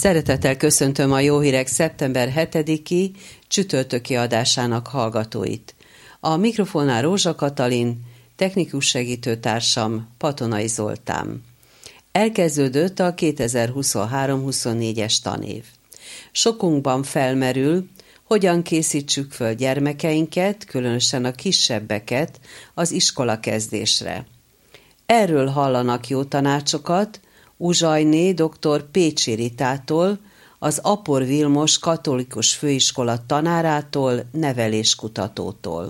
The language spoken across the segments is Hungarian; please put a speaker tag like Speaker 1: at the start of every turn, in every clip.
Speaker 1: Szeretettel köszöntöm a Jó Hírek szeptember 7-i csütörtöki adásának hallgatóit. A mikrofonnál Rózsa Katalin, technikus segítőtársam Patonai Zoltán. Elkezdődött a 2023-24-es tanév. Sokunkban felmerül, hogyan készítsük föl gyermekeinket, különösen a kisebbeket az iskola kezdésre. Erről hallanak jó tanácsokat Uzsajné dr. Pécsi Ritától, az Apor Vilmos Katolikus Főiskola tanárától, neveléskutatótól.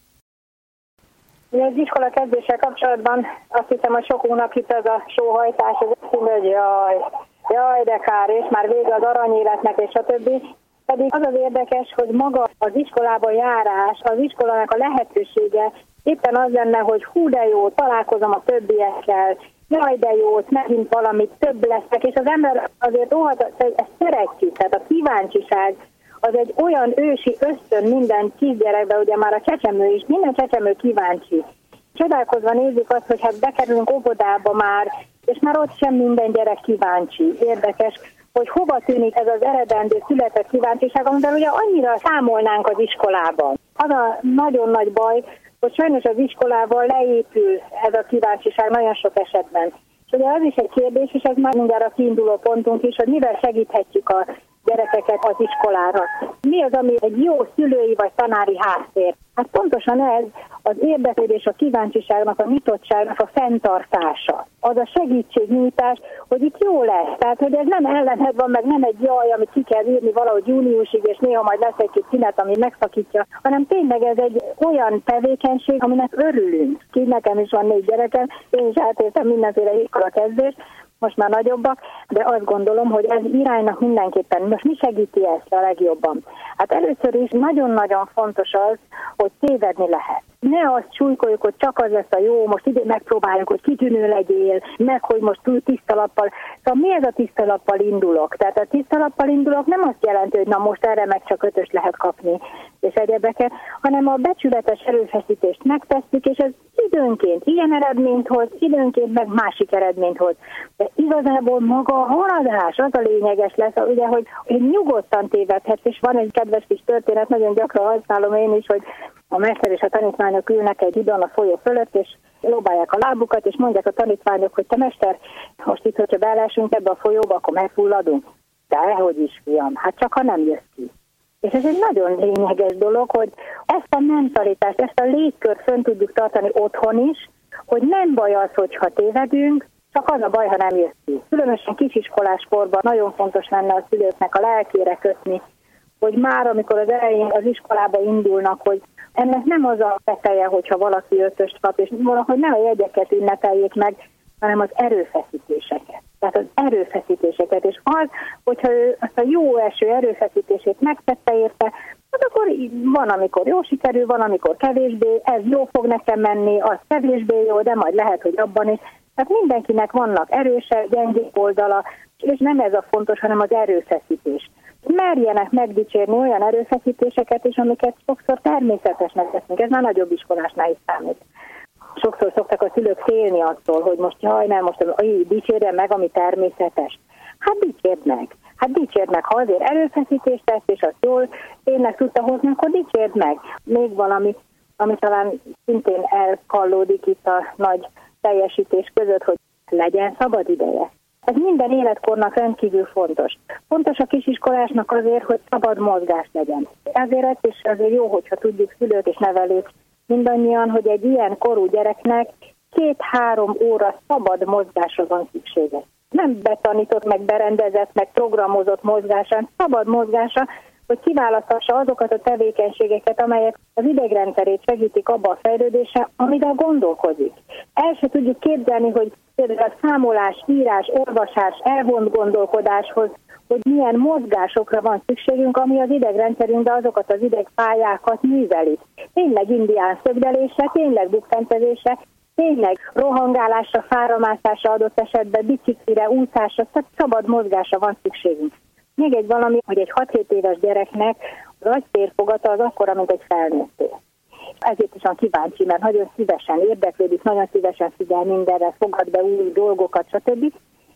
Speaker 2: Az iskola kezdéssel kapcsolatban azt hiszem, hogy sokunknak itt az a sóhajtás, az azt mondja, hogy jaj, de kár, és már vége az aranyéletnek, és a többi. Pedig az az érdekes, hogy maga az iskolába járás, az iskolának a lehetősége éppen az lenne, hogy hú de jó, találkozom a többiekkel, jaj de jó, megint valamit több lesznek, és az ember azért ezt szeretjük, tehát a kíváncsiság az egy olyan ősi ösztön minden kisgyerekben, ugye már a csecsemő is, minden csecsemő kíváncsi. Csodálkozva nézzük azt, hogy hát bekerülünk óvodába már, és már ott sem minden gyerek kíváncsi. Érdekes, hogy hova tűnik ez az eredendő született kíváncsiság, amivel ugye annyira számolnánk az iskolában. Az a nagyon nagy baj, hogy sajnos az iskolával leépül ez a kíváncsiság nagyon sok esetben. És ugye az is egy kérdés, és ez már mindjárt a kiinduló pontunk is, hogy mivel segíthetjük a gyerekeket az iskolára. Mi az, ami egy jó szülői vagy tanári háttér? Hát pontosan ez az érdeklődés, a kíváncsiságnak, a nyitottságnak a fenntartása. Az a segítségnyújtás, hogy itt jó lesz. Tehát, hogy ez nem ellenhez van, meg nem egy jaj, amit ki kell írni valahogy júniusig, és néha majd lesz egy kis szünet, ami megszakítja, hanem tényleg ez egy olyan tevékenység, aminek örülünk. Nekem is van 4 gyerekem, én is átéltem mindenféle iskola kezdést, most már nagyobbak, de azt gondolom, hogy ez iránynak mindenképpen. Most mi segíti ezt a legjobban? Hát először is nagyon-nagyon fontos az, hogy tévedni lehet. Ne azt súlykoljuk, hogy csak az lesz a jó, most ide megpróbáljuk, hogy kitűnő legyél, meg hogy most tiszta lappal. Szóval mi ez a tiszta lappal indulok? Tehát a tiszta lappal indulok nem azt jelenti, hogy na most erre meg csak 5-öst lehet kapni, és egyebeket, hanem a becsületes erőfeszítést megtesszük, és ez időnként ilyen eredményt hoz, időnként meg másik eredményt hoz. De igazából maga a haladás az a lényeges lesz, ugye, hogy nyugodtan tévedhetsz, és van egy kedves kis történet, nagyon gyakran használom én is, hogy a mester és a tanítványok ülnek egy hídon a folyó fölött, és lóbálják a lábukat, és mondják a tanítványok, hogy te mester, most itt, hogyha belesünk ebbe a folyóba, akkor megfulladunk. Dehogy is, fiam, hát csak ha nem jössz ki. És ez egy nagyon lényeges dolog, hogy ezt a mentalitást, ezt a légkört fönn tudjuk tartani otthon is, hogy nem baj az, hogyha tévedünk, csak az a baj, ha nem jössz ki. Különösen kisiskolás korban nagyon fontos lenne a szülőknek a lelkére kötni, hogy már amikor az elején az iskolába indulnak, hogy ennek nem az a teteje, hogyha valaki 5-öst kap, és valahogy nem a jegyeket ünnepeljék meg, hanem az erőfeszítéseket. Tehát az erőfeszítéseket, és az, hogyha ő azt a jó eső erőfeszítését megtette érte, az akkor van, amikor jó sikerül, van, amikor kevésbé, ez jó fog nekem menni, az kevésbé jó, de majd lehet, hogy abban is. Tehát mindenkinek vannak erősebb, gyengébb oldala, és nem ez a fontos, hanem az erőfeszítés. Merjenek megdicsérni olyan erőfeszítéseket is, amiket sokszor természetesnek teszünk. Ez már nagyobb iskolásnál is számít. Sokszor szoktak a szülők félni attól, hogy most jaj, nem, most dicsérjen meg, ami természetes. Hát dicsérd meg, ha azért erőfeszítést tesz, és azt jól tényleg tudta hozni, akkor dicsérd meg. Még valami, ami talán szintén elkallódik itt a nagy teljesítés között, hogy legyen szabad ideje. Ez minden életkornak rendkívül fontos. Fontos a kisiskolásnak azért, hogy szabad mozgás legyen. Ezért is azért jó, hogyha tudjuk szülők és nevelők mindannyian, hogy egy ilyen korú gyereknek 2-3 óra szabad mozgásra van szüksége. Nem betanított, meg berendezett, meg programozott mozgásán, szabad mozgásra, hogy kiválasztassa azokat a tevékenységeket, amelyek az idegrendszerét segítik abba a fejlődésre, amivel gondolkozik. El se tudjuk képzelni, hogy például a számolás, írás, olvasás, elvont gondolkodáshoz, hogy milyen mozgásokra van szükségünk, ami az idegrendszerünkben azokat az idegpályákat művelik. Tényleg indián szögdelésre, tényleg bukfentezésre, tényleg rohangálásra, fáramászásra, adott esetben biciklire, úszásra, tehát szabad mozgásra van szükségünk. Még egy valami, hogy egy 6-7 éves gyereknek az agytérfogata az akkora, mint egy felnőtté. Ezért is van kíváncsi, mert nagyon szívesen érdeklődik, nagyon szívesen figyel mindenre, fogad be új dolgokat, stb.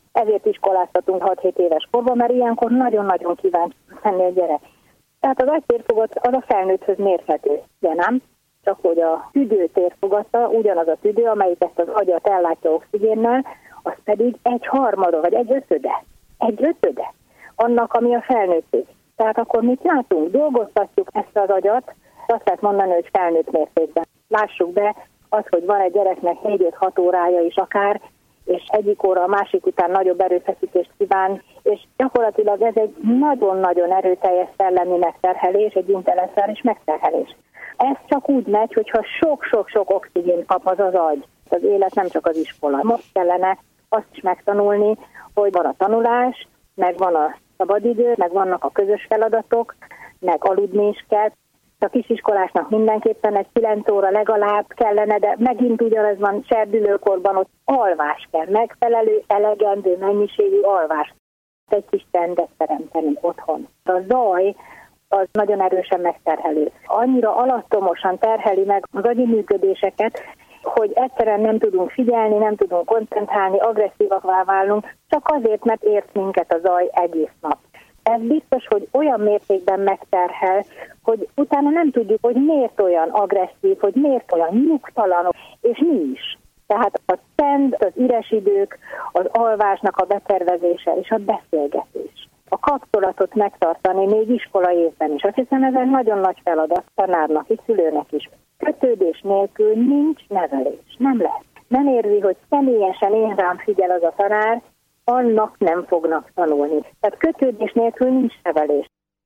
Speaker 2: Ezért iskoláztatunk 6-7 éves korban, mert ilyenkor nagyon-nagyon kíváncsi lenni a gyerek. Tehát az agytérfogat az a felnőtthöz mérhető, de nem? Csak hogy a tüdő térfogata, ugyanaz a tüdő, amelyik ezt az agyat ellátja oxigénnel, az pedig 1/3 vagy 1/5 annak, ami a felnőttség. Tehát akkor mit látunk? Dolgoztatjuk ezt az agyat, azt lehet mondani, hogy felnőtt mértékben. Lássuk be az, hogy van egy gyereknek 4-5-6 órája is akár, és egyik óra a másik után nagyobb erőfeszítést kíván, és gyakorlatilag ez egy nagyon-nagyon erőteljes szellemi megterhelés, egy intellektuális megterhelés. Ez csak úgy megy, hogyha sok-sok-sok oxigént kap az agy. Az élet nem csak az iskola. Most kellene azt is megtanulni, hogy van a tanulás, meg van a szabadidő, meg vannak a közös feladatok, meg aludni is kell. A kisiskolásnak mindenképpen egy 9 óra legalább kellene, de megint ugyanez van serdülőkorban, ott alvás kell, megfelelő, elegendő mennyiségű alvás. Egy kis rendet teremteni otthon. A zaj az nagyon erősen megterhelő. Annyira alattomosan terheli meg az agyi működéseket, hogy egyszerűen nem tudunk figyelni, nem tudunk koncentrálni, agresszívakvá válunk, csak azért, mert ért minket a zaj egész nap. Ez biztos, hogy olyan mértékben megterhel, hogy utána nem tudjuk, hogy miért olyan agresszív, hogy miért olyan nyugtalan, és mi is. Tehát a csend, az üres idők, az alvásnak a betervezése és a beszélgetés. A kapcsolatot megtartani még iskola évben is. Azt hiszem, ez egy nagyon nagy feladat tanárnak és szülőnek is. Kötődés nélkül nincs nevelés. Nem lehet. Nem érzi, hogy személyesen én rám figyel az a tanár, annak nem fognak tanulni. Tehát kötődés nélkül nincs nevelés.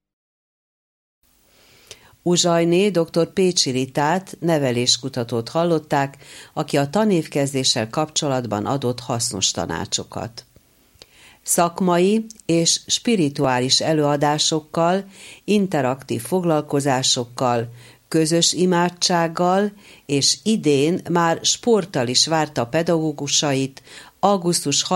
Speaker 1: Uzsajné dr. Pécsi Ritát, neveléskutatót hallották, aki a tanévkezdéssel kapcsolatban adott hasznos tanácsokat. Szakmai és spirituális előadásokkal, interaktív foglalkozásokkal, közös imádsággal és idén már sporttal is várta pedagógusait augusztus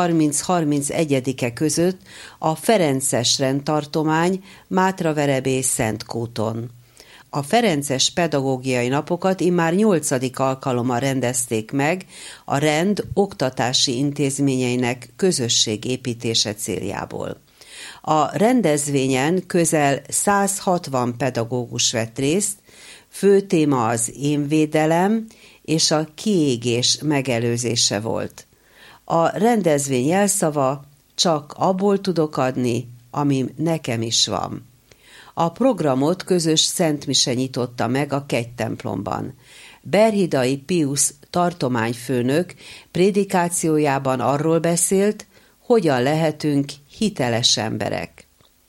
Speaker 1: 30-31-e között a Ferences rendtartomány Mátraverebély Szentkúton. A Ferences pedagógiai napokat immár 8. alkalommal rendezték meg a rend oktatási intézményeinek közösségépítése céljából. A rendezvényen közel 160 pedagógus vett részt, fő téma az énvédelem és a kiégés megelőzése volt. A rendezvény jelszava: csak abból tudok adni, amim nekem is van. A programot közös szentmise nyitotta meg a kegytemplomban. Berhidai Piusz tartományfőnök prédikációjában arról beszélt, hogyan lehetünk hiteles emberek.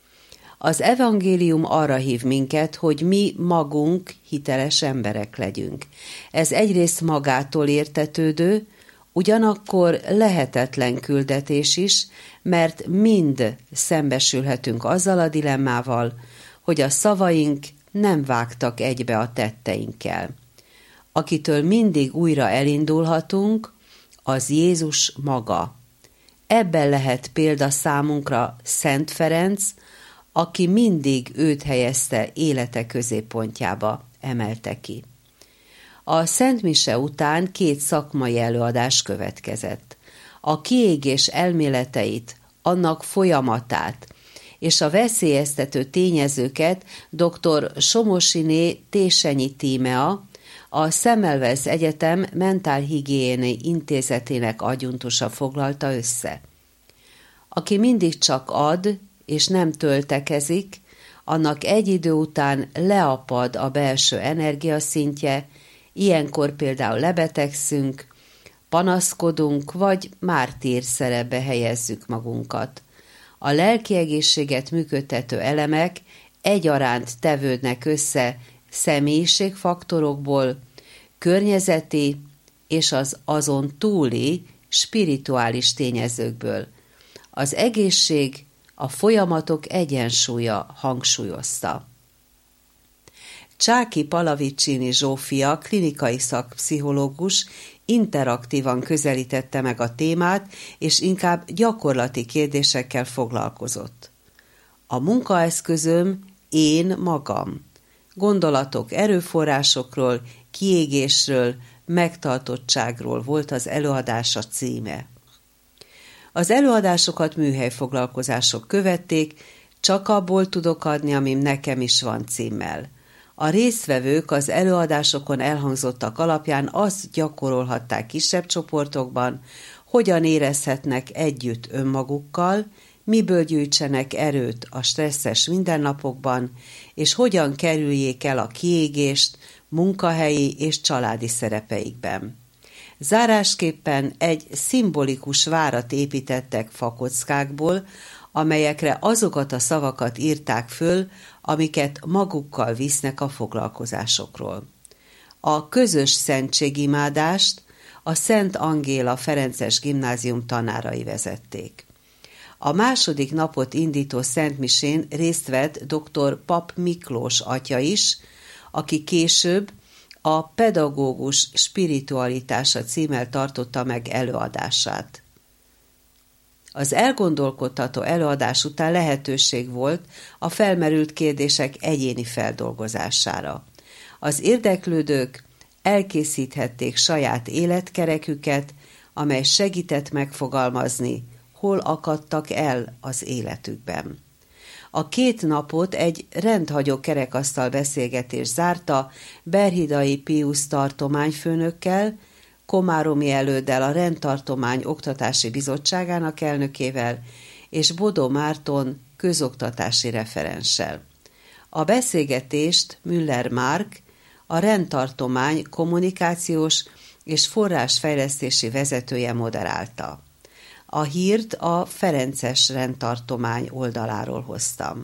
Speaker 1: Az evangélium arra hív minket, hogy mi magunk hiteles emberek legyünk. Ez egyrészt magától értetődő, ugyanakkor lehetetlen küldetés is, mert mind szembesülhetünk azzal a dilemmával, hogy a szavaink nem vágtak egybe a tetteinkkel. Akitől mindig újra elindulhatunk, az Jézus maga. Ebben lehet példa számunkra Szent Ferenc, aki mindig őt helyezte élete középpontjába, emelte ki. A szentmise után 2 szakmai előadás következett. A kiégés elméleteit, annak folyamatát és a veszélyeztető tényezőket dr. Somosiné Tésenyi Tímea, a Semmelweis Egyetem Mentálhigiéniai Intézetének adjunktusa foglalta össze. Aki mindig csak ad és nem töltekezik, annak egy idő után leapad a belső energiaszintje, ilyenkor például lebetegszünk, panaszkodunk, vagy mártír szerepbe helyezzük magunkat. A lelki egészséget működtető elemek egyaránt tevődnek össze személyiségfaktorokból, környezeti és az azon túli spirituális tényezőkből. Az egészség a folyamatok egyensúlya, hangsúlyozta. Csáky Palavicsini Zsófia, klinikai szakpszichológus interaktívan közelítette meg a témát, és inkább gyakorlati kérdésekkel foglalkozott. A munkaeszközöm én magam. Gondolatok erőforrásokról, kiégésről, megtartottságról volt az előadása címe. Az előadásokat műhelyfoglalkozások követték, Csak abból tudok adni, amim nekem is van címmel. A résztvevők az előadásokon elhangzottak alapján azt gyakorolhatták kisebb csoportokban, hogyan érezhetnek együtt önmagukkal, miből gyűjtsenek erőt a stresszes mindennapokban, és hogyan kerüljék el a kiégést munkahelyi és családi szerepeikben. Zárásképpen egy szimbolikus várat építettek fakockákból, amelyekre azokat a szavakat írták föl, amiket magukkal visznek a foglalkozásokról. A közös szentségimádást a Szent Angéla Ferences Gimnázium tanárai vezették. A második napot indító szentmisén részt vett dr. Pap Miklós atya is, aki később a Pedagógus spiritualitása címmel tartotta meg előadását. Az elgondolkodtató előadás után lehetőség volt a felmerült kérdések egyéni feldolgozására. Az érdeklődők elkészíthették saját életkereküket, amely segített megfogalmazni, hol akadtak el az életükben. A 2 napot egy rendhagyó kerekasztal beszélgetés zárta Berhidai Piusz tartományfőnökkel, Komáromi Előddel, a Rendtartomány Oktatási Bizottságának elnökével és Bodó Márton közoktatási referenssel. A beszélgetést Müller Márk, a Rendtartomány kommunikációs és forrásfejlesztési vezetője moderálta. A hírt a Ferences Rendtartomány oldaláról hoztam.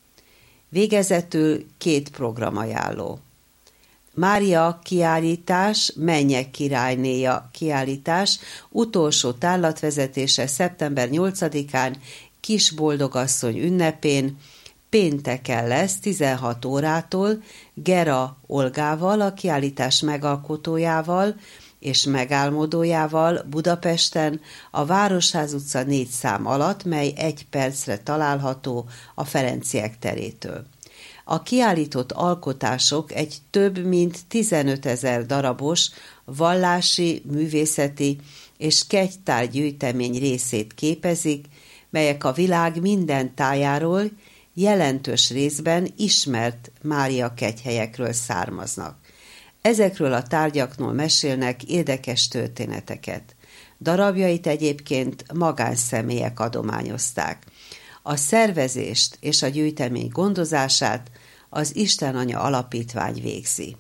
Speaker 1: Végezetül 2 programajánló. Mária kiállítás, Mennyek királynéja kiállítás utolsó tárlatvezetése szeptember 8-án Kisboldogasszony ünnepén, pénteken lesz 16 órától Gera Olgával, a kiállítás megalkotójával és megálmodójával Budapesten a Városház utca 4 szám alatt, mely 1 percre található a Ferenciek terétől. A kiállított alkotások egy több mint 15 000 darabos vallási, művészeti és kegytár gyűjtemény részét képezik, melyek a világ minden tájáról jelentős részben ismert Mária kegyhelyekről származnak. Ezekről a tárgyakról mesélnek érdekes történeteket. Darabjait egyébként magánszemélyek adományozták. A szervezést és a gyűjtemény gondozását az Istenanya Alapítvány végzi.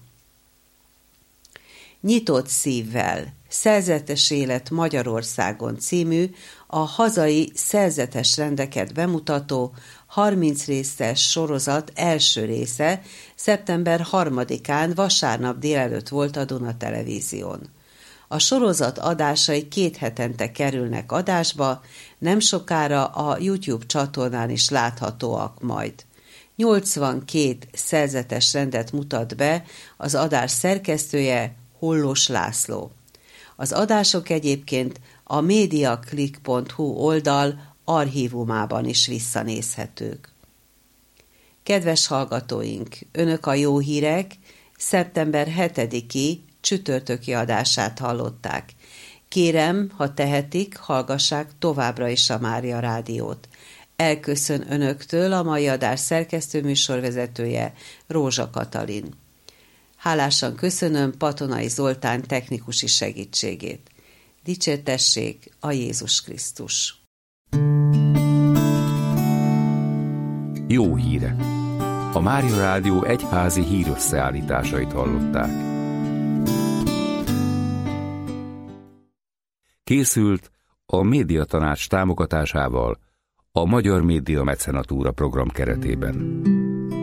Speaker 1: Nyitott szívvel, Szerzetes élet Magyarországon című, a hazai szerzetes rendeket bemutató 30 részes sorozat első része szeptember 3-án vasárnap délelőtt volt a Duna Televízión. A sorozat adásai 2 hetente kerülnek adásba, nem sokára a YouTube csatornán is láthatóak majd. 82 szerzetes rendet mutat be az adás szerkesztője, Hollós László. Az adások egyébként a mediaclick.hu oldal archívumában is visszanézhetők. Kedves hallgatóink, Önök a Jó Hírek szeptember 7-i csütörtöki adását hallották. Kérem, ha tehetik, hallgassák továbbra is a Mária Rádiót. Elköszön Önöktől a mai adás szerkesztő műsorvezetője, Rózsa Katalin. Hálásan köszönöm Patonai Zoltán technikusi segítségét. Dicsértessék a Jézus Krisztus!
Speaker 3: Jó hírek! A Mária Rádió egyházi hírösszeállításait hallották. Készült a Médiatanács támogatásával a Magyar Média Mecenatúra program keretében.